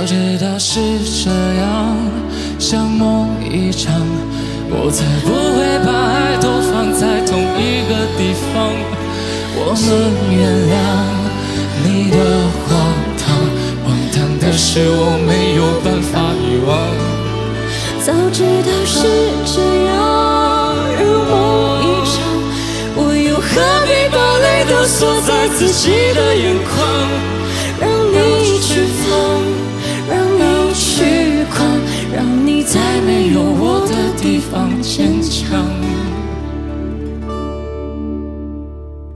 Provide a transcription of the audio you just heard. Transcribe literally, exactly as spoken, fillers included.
早知道是这样，像梦一场，我才不会把爱都放在同一个地方。我们原谅你的荒唐，荒唐的是我没有办法遗忘。 早知道是这样，如梦一场，我又何必把泪都锁在自己的眼眶？